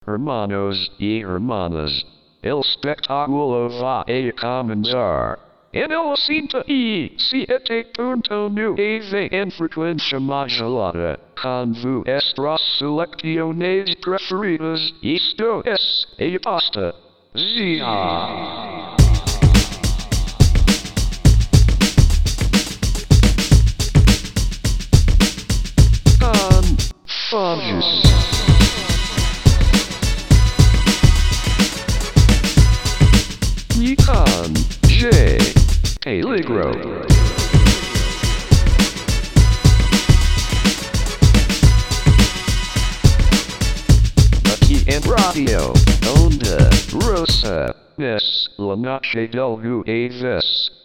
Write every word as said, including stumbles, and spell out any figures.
hermanos y hermanas, el espectáculo va a comenzar. En el ciento y siete punto nueve en frecuencia modulada, con vuestras selecciones preferidas, esto es Aposta Zia. Con Fudges. Con J. Peligro. Aquí en Radio Onda Rosa es la noche del jueves.